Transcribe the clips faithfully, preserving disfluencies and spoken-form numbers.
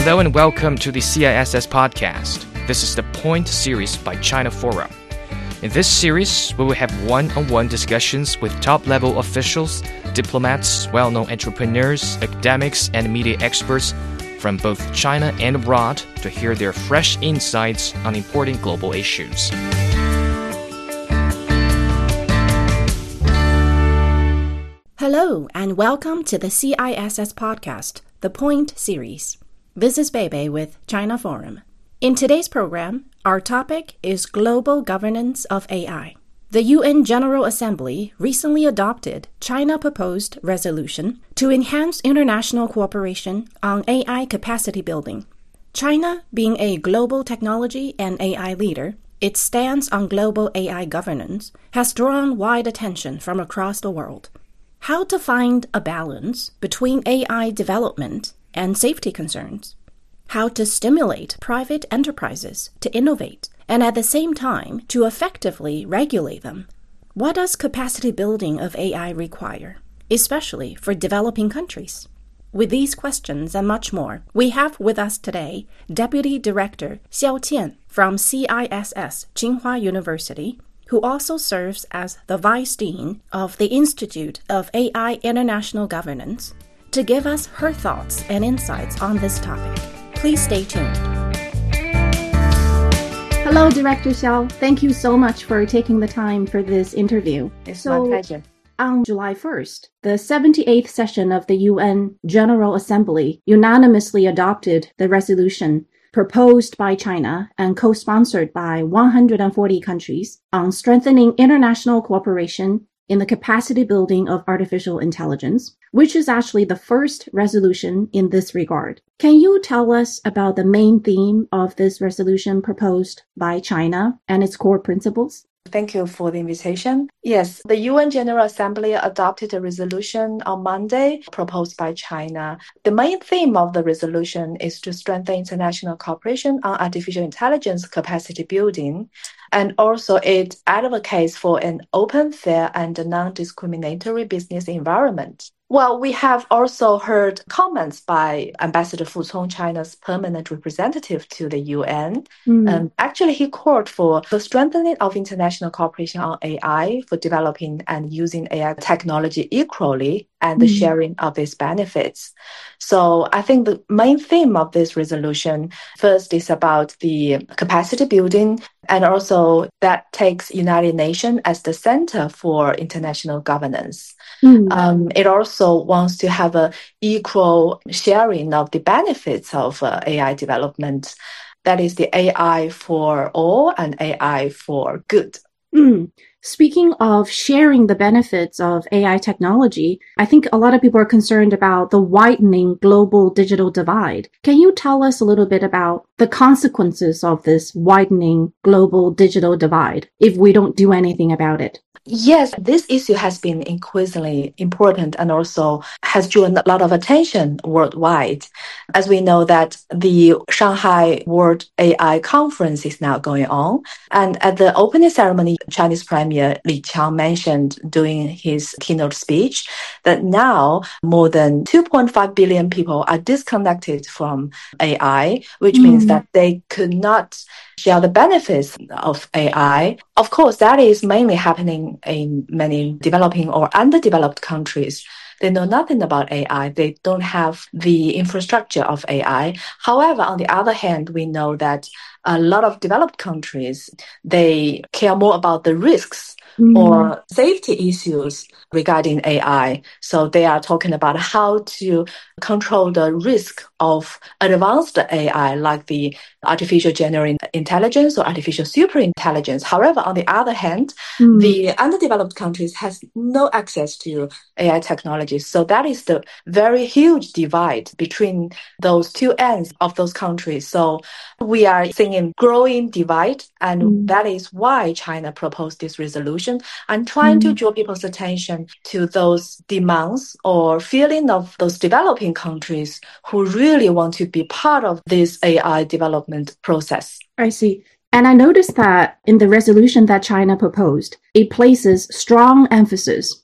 Hello and welcome to the C I S S podcast. This is the Point series by China Forum. In this series, we will have one-on-one discussions with top-level officials, diplomats, well-known entrepreneurs, academics, and media experts from both China and abroad to hear their fresh insights on important global issues. Hello and welcome to the C I S S podcast, the Point series. This is Bebe with China Forum. In today's program, our topic is global governance of A I. The U N General Assembly recently adopted China-proposed resolution to enhance international cooperation on A I capacity building. China, being a global technology and A I leader, its stance on global A I governance has drawn wide attention from across the world. How to find a balance between A I development and safety concerns? How to stimulate private enterprises to innovate and at the same time to effectively regulate them? What does capacity building of A I require, especially for developing countries? With these questions and much more, we have with us today Deputy Director Xiao Qian from C I S S Tsinghua University, who also serves as the Vice Dean of the Institute of A I International Governance, to give us her thoughts and insights on this topic. Please stay tuned. Hello, Director Xiao. Thank you so much for taking the time for this interview. It's so, my pleasure. On July first, the seventy-eighth session of the U N General Assembly unanimously adopted the resolution proposed by China and co-sponsored by one hundred forty countries on strengthening international cooperation in the capacity building of artificial intelligence, which is actually the first resolution in this regard. Can you tell us about the main theme of this resolution proposed by China and its core principles? Thank you for the invitation. Yes, the U N General Assembly adopted a resolution on Monday proposed by China. The main theme of the resolution is to strengthen international cooperation on artificial intelligence capacity building, and also it advocates for an open, fair, and non-discriminatory business environment. Well, we have also heard comments by Ambassador Fu Cong, China's permanent representative to the U N. Mm. Um, actually, he called for the strengthening of international cooperation on A I, for developing and using A I technology equally, and the mm. sharing of its benefits. So I think the main theme of this resolution first is about the capacity building, and also that takes United Nations as the center for international governance. Mm. Um, it also wants to have an equal sharing of the benefits of uh, A I development. That is the A I for all and A I for good. Mm. Speaking of sharing the benefits of A I technology, I think a lot of people are concerned about the widening global digital divide. Can you tell us a little bit about the consequences of this widening global digital divide if we don't do anything about it? Yes, this issue has been increasingly important and also has drawn a lot of attention worldwide. As we know that the Shanghai World A I Conference is now going on. And at the opening ceremony, Chinese Premier Li Qiang mentioned during his keynote speech that now more than two point five billion people are disconnected from A I, which mm. means that they could not share the benefits of A I. Of course, that is mainly happening in many developing or underdeveloped countries. They know nothing about A I. They don't have the infrastructure of A I. However, on the other hand, we know that a lot of developed countries, they care more about the risks mm. or safety issues regarding A I. So they are talking about how to control the risk of advanced A I, like the artificial general intelligence or artificial superintelligence. However, on the other hand, mm. the underdeveloped countries has no access to A I technology. So that is the very huge divide between those two ends of those countries. So we are seeing a growing divide, and mm. that is why China proposed this resolution and trying mm. to draw people's attention to those demands or feeling of those developing countries who really want to be part of this A I development process. I see. And I noticed that in the resolution that China proposed, it places strong emphasis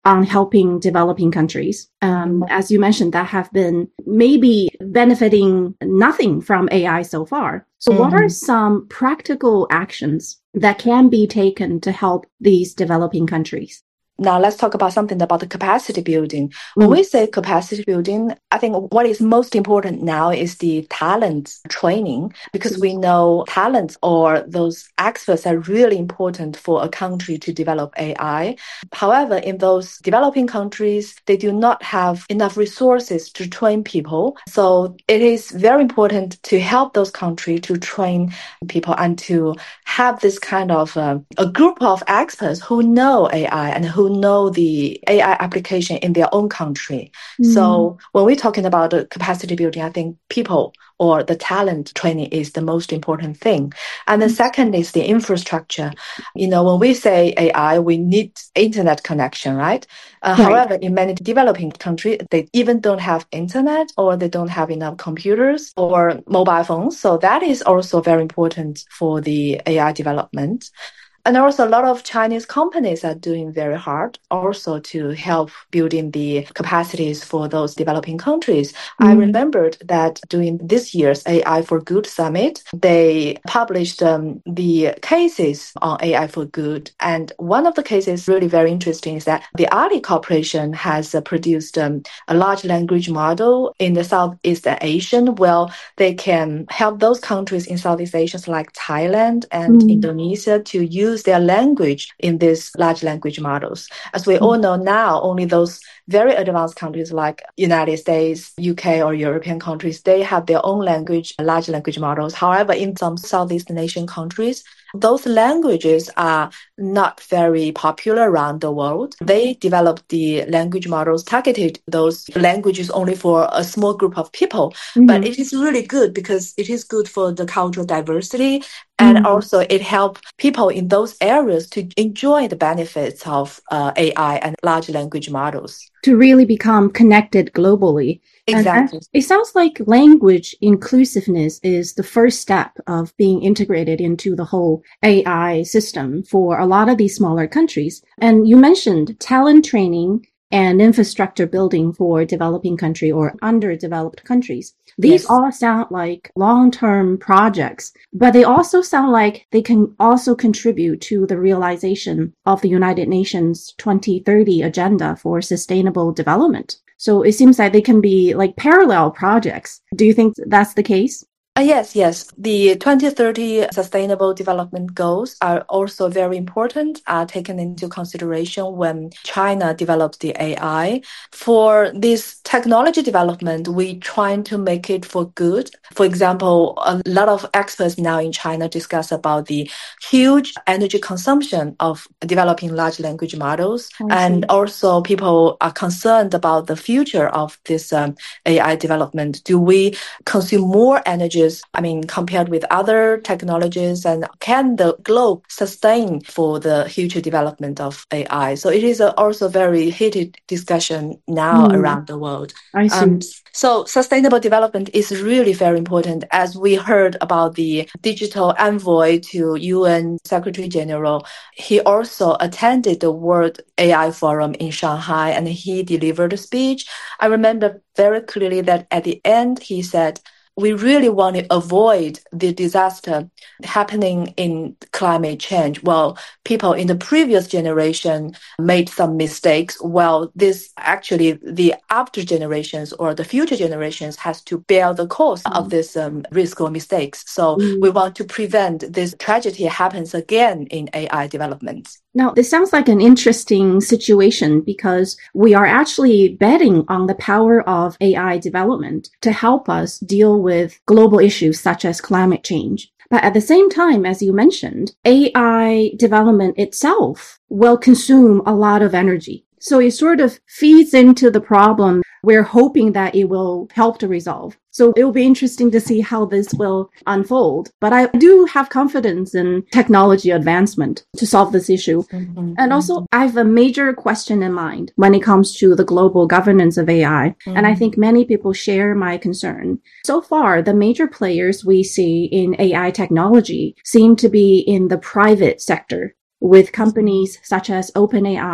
on helping developing countries. Um, as you mentioned, that have been maybe benefiting nothing from A I so far. So mm-hmm. what are some practical actions that can be taken to help these developing countries? Now let's talk about something about the capacity building. When mm. we say capacity building, I think what is most important now is the talent training, because we know talents or those experts are really important for a country to develop A I. However, in those developing countries, they do not have enough resources to train people. So it is very important to help those countries to train people and to have this kind of uh, a group of experts who know A I and who know the A I application in their own country. Mm. So when we're talking about the capacity building, I think people or the talent training is the most important thing. And the mm. second is the infrastructure. You know, when we say A I, we need internet connection, right? Uh, right. However, in many developing countries, they even don't have internet or they don't have enough computers or mobile phones. So that is also very important for the A I development. And also a lot of Chinese companies are doing very hard also to help building the capacities for those developing countries. Mm. I remembered that during this year's A I for Good Summit, they published um, the cases on A I for Good. And one of the cases really very interesting is that the Ali Corporation has uh, produced um, a large language model in the Southeast Asian, where they can help those countries in Southeast Asia like Thailand and mm. Indonesia to use their language in these large language models. As we mm. all know now, only those very advanced countries like United States, U K, or European countries, they have their own language, large language models. However, in some Southeast Asian countries, those languages are not very popular around the world. They developed the language models targeted those languages only for a small group of people. Mm-hmm. But it is really good because it is good for the cultural diversity. And mm-hmm. also it helps people in those areas to enjoy the benefits of uh, A I and large language models. To really become connected globally. Exactly. And it sounds like language inclusiveness is the first step of being integrated into the whole A I system for a lot of these smaller countries. And you mentioned talent training and infrastructure building for developing country or underdeveloped countries. These yes. all sound like long-term projects, but they also sound like they can also contribute to the realization of the United Nations twenty thirty agenda for sustainable development. So it seems like they can be like parallel projects. Do you think that's the case? Uh, yes, yes. The twenty thirty Sustainable Development Goals are also very important, are taken into consideration when China develops the A I. For this technology development, we trying to make it for good. For example, a lot of experts now in China discuss about the huge energy consumption of developing large language models. And also people are concerned about the future of this um, A I development. Do we consume more energy, I mean, compared with other technologies, and can the globe sustain for the future development of A I? So it is a also very heated discussion now mm. around the world. I see. Um, so sustainable development is really very important. As we heard about the digital envoy to U N Secretary General, he also attended the World A I Forum in Shanghai and he delivered a speech. I remember very clearly that at the end he said, we really want to avoid the disaster happening in climate change. Well, people in the previous generation made some mistakes. Well, this actually, the after generations or the future generations has to bear the cost mm. of this um, risk or mistakes. So mm. we want to prevent this tragedy happens again in A I development. Now, this sounds like an interesting situation because we are actually betting on the power of A I development to help us deal with global issues such as climate change. But at the same time, as you mentioned, A I development itself will consume a lot of energy. So it sort of feeds into the problem we're hoping that it will help to resolve. So it will be interesting to see how this will unfold. But I do have confidence in technology advancement to solve this issue. Mm-hmm. And also, I have a major question in mind when it comes to the global governance of A I. Mm-hmm. And I think many people share my concern. So far, the major players we see in A I technology seem to be in the private sector, with companies such as OpenAI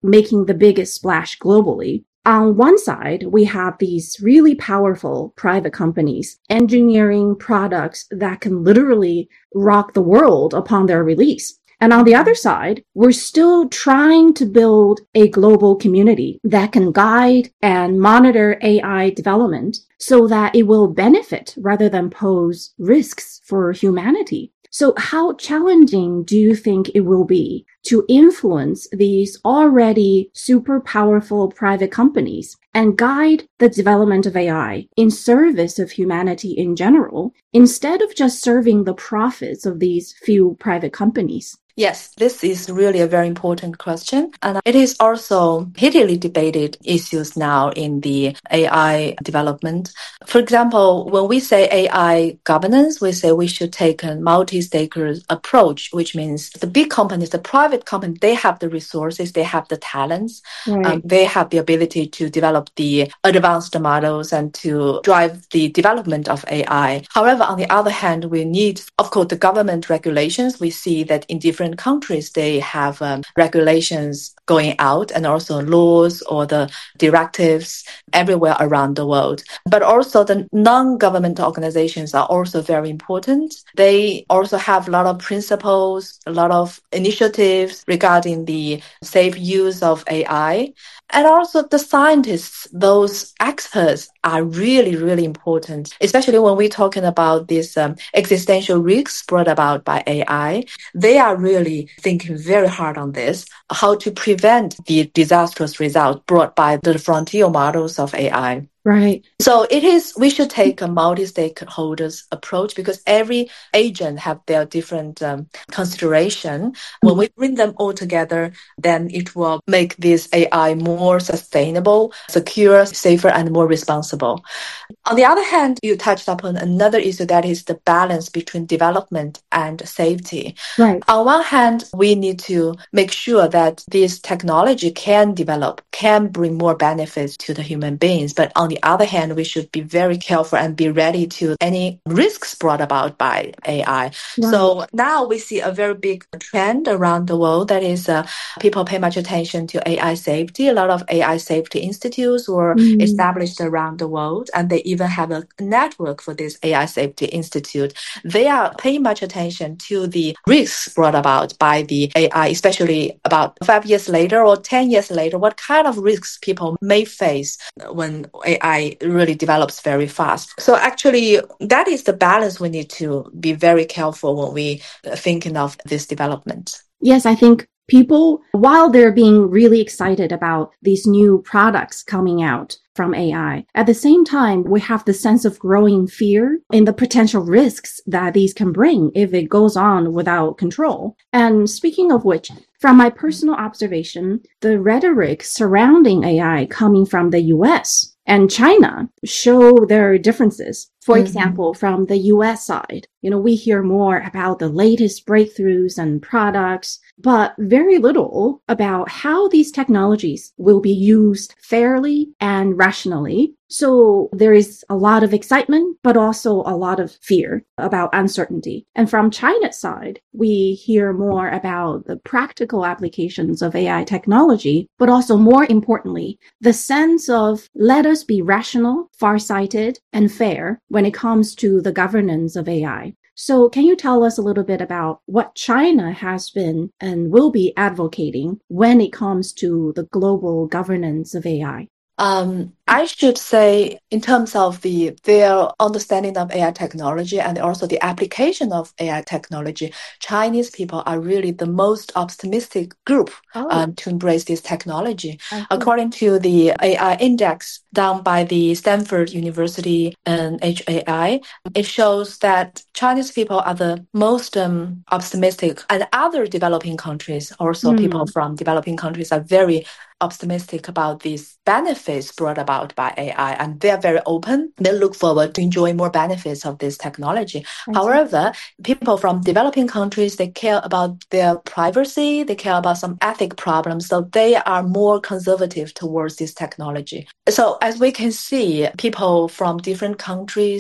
making the biggest splash globally. On one side, we have these really powerful private companies engineering products that can literally rock the world upon their release. And on the other side, we're still trying to build a global community that can guide and monitor A I development so that it will benefit rather than pose risks for humanity. So how challenging do you think it will be to influence these already super powerful private companies and guide the development of A I in service of humanity in general, instead of just serving the profits of these few private companies? Yes, this is really a very important question. And it is also heatedly debated issues now in the A I development. For example, when we say A I governance, we say we should take a multi-stakeholder approach, which means the big companies, the private companies, they have the resources, they have the talents, Right. um, they have the ability to develop the advanced models and to drive the development of A I. However, on the other hand, we need, of course, the government regulations. We see that in different countries, they have um, regulations going out and also laws or the directives everywhere around the world. But also the non-governmental organizations are also very important. They also have a lot of principles, a lot of initiatives regarding the safe use of A I. And also the scientists, those experts are really, really important, especially when we're talking about these um, existential risks brought about by A I. They are really thinking very hard on this, how to prevent the disastrous results brought by the frontier models of A I. Right. So it is, we should take a multi-stakeholders approach because every agent have their different um, consideration. When we bring them all together, then it will make this A I more sustainable, secure, safer, and more responsible. On the other hand, you touched upon another issue, that is the balance between development and safety. Right. On one hand, we need to make sure that this technology can develop, can bring more benefits to the human beings. But on the other hand, we should be very careful and be ready to any risks brought about by A I. Right. So now we see a very big trend around the world, that is uh, people pay much attention to A I safety. A lot of A I safety institutes were Mm. established around the world, and they even have a network for this A I safety institute. They are paying much attention to the risks brought about by the A I, especially about five years later or ten years later, what kind of risks people may face when A I really develops very fast. So actually, that is the balance we need to be very careful when we are thinking of this development. Yes, I think people, while they're being really excited about these new products coming out from A I, at the same time, we have the sense of growing fear in the potential risks that these can bring if it goes on without control. And speaking of which, from my personal observation, the rhetoric surrounding A I coming from the U S and China show their differences. For Mm-hmm. example, from the U S side, you know, we hear more about the latest breakthroughs and products, but very little about how these technologies will be used fairly and rationally. So there is a lot of excitement, but also a lot of fear about uncertainty. And from China's side, we hear more about the practical applications of A I technology, but also more importantly, the sense of let us be rational, farsighted, and fair when it comes to the governance of A I. So can you tell us a little bit about what China has been and will be advocating when it comes to the global governance of A I? Um, I should say, in terms of the their understanding of A I technology and also the application of A I technology, Chinese people are really the most optimistic group Oh. um, to embrace this technology. I see. According to the A I index done by the Stanford University and H A I, it shows that Chinese people are the most um, optimistic, and other developing countries, also Hmm. people from developing countries, are very optimistic about these benefits brought about by A I, and they're very open. They look forward to enjoying more benefits of this technology. I However, people from developing countries, they care about their privacy, they care about some ethic problems, so they are more conservative towards this technology. So as we can see, people from different countries,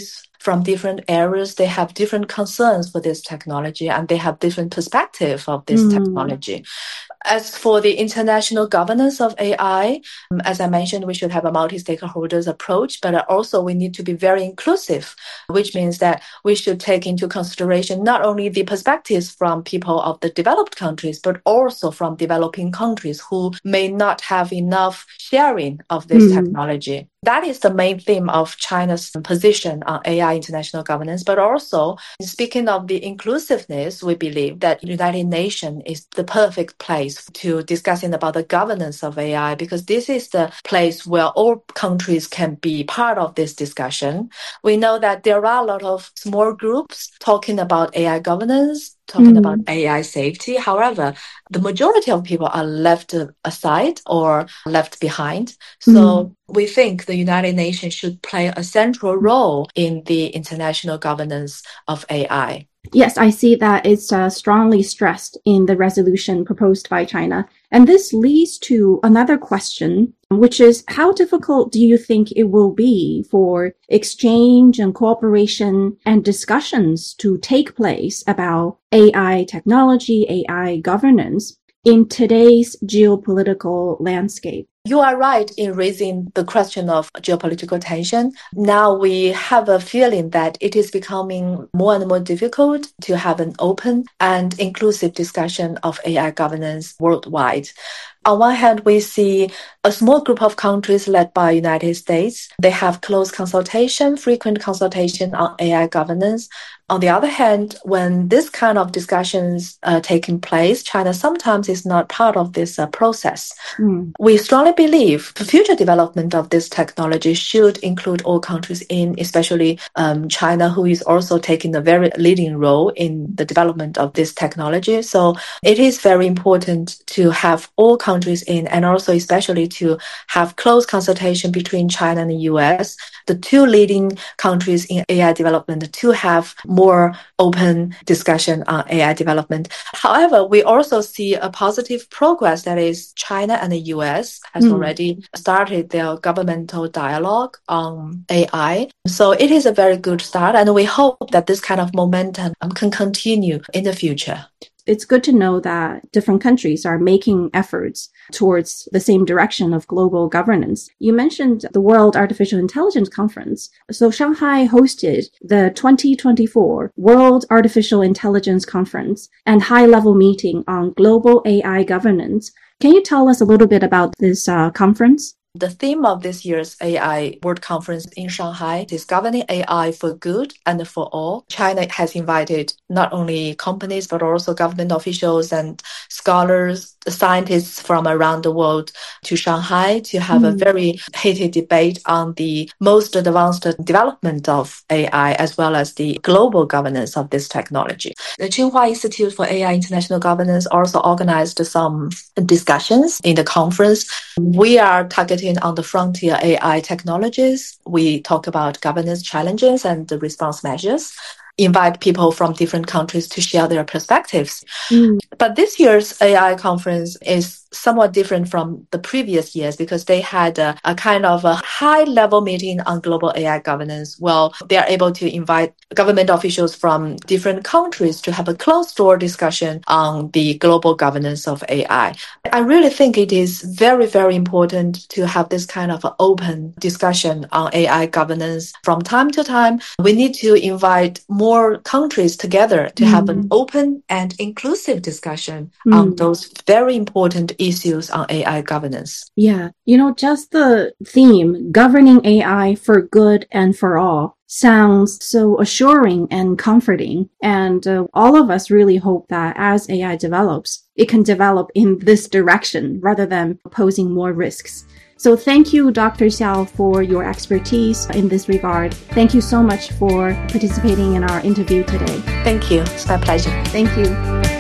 from different areas. They have different concerns for this technology, and they have different perspective of this mm. technology. As for the international governance of A I, um, as I mentioned, we should have a multi-stakeholders approach, but also we need to be very inclusive, which means that we should take into consideration not only the perspectives from people of the developed countries, but also from developing countries who may not have enough sharing of this mm. technology. That is the main theme of China's position on A I international governance. But also, speaking of the inclusiveness, we believe that United Nations is the perfect place to discussing about the governance of A I, because this is the place where all countries can be part of this discussion. We know that there are a lot of small groups talking about A I governance, talking mm. about A I safety. However, the majority of people are left aside or left behind. So mm. we think the United Nations should play a central role in the international governance of A I. Yes, I see that it's uh, strongly stressed in the resolution proposed by China. And this leads to another question, which is how difficult do you think it will be for exchange and cooperation and discussions to take place about A I technology, A I governance in today's geopolitical landscape? You are right in raising the question of geopolitical tension. Now we have a feeling that it is becoming more and more difficult to have an open and inclusive discussion of A I governance worldwide. On one hand, we see a small group of countries led by the United States. They have close consultation, frequent consultation on A I governance. On the other hand, when this kind of discussions are taking place, China sometimes is not part of this uh, process. Mm. We strongly believe the future development of this technology should include all countries in, especially um, China, who is also taking a very leading role in the development of this technology. So it is very important to have all countries in, and also especially to have close consultation between China and the U S, the two leading countries in A I development, to have more open discussion on A I development. However, we also see a positive progress, that is China and the U S has mm. already started their governmental dialogue on A I. So it is a very good start, and we hope that this kind of momentum can continue in the future. It's good to know that different countries are making efforts towards the same direction of global governance. You mentioned the World Artificial Intelligence Conference. So Shanghai hosted the twenty twenty-four World Artificial Intelligence Conference and high-level meeting on global A I governance. Can you tell us a little bit about this uh, conference? The theme of this year's A I World Conference in Shanghai is Governing A I for Good and for All. China has invited not only companies, but also government officials and scholars, scientists from around the world to Shanghai to have mm. a very heated debate on the most advanced development of A I, as well as the global governance of this technology. The Tsinghua Institute for A I International Governance also organized some discussions in the conference. We are targeting on the frontier A I technologies. We talk about governance challenges and the response measures, invite people from different countries to share their perspectives. Mm. But this year's A I conference is somewhat different from the previous years because they had a, a kind of a high-level meeting on global A I governance. Well, they are able to invite government officials from different countries to have a closed-door discussion on the global governance of A I. I really think it is very, very important to have this kind of open discussion on A I governance. From time to time, we need to invite more countries together to mm. have an open and inclusive discussion mm. on those very important issues on A I governance. Yeah. You know, just the theme, governing A I for good and for all, sounds so assuring and comforting. And uh, all of us really hope that as A I develops, it can develop in this direction rather than posing more risks. So thank you, Doctor Xiao, for your expertise in this regard. Thank you so much for participating in our interview today. Thank you. It's my pleasure. Thank you.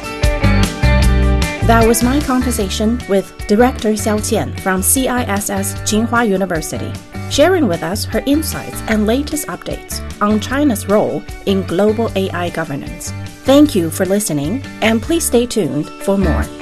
That was my conversation with Director Xiao Qian from C I S S Tsinghua University, sharing with us her insights and latest updates on China's role in global A I governance. Thank you for listening, and please stay tuned for more.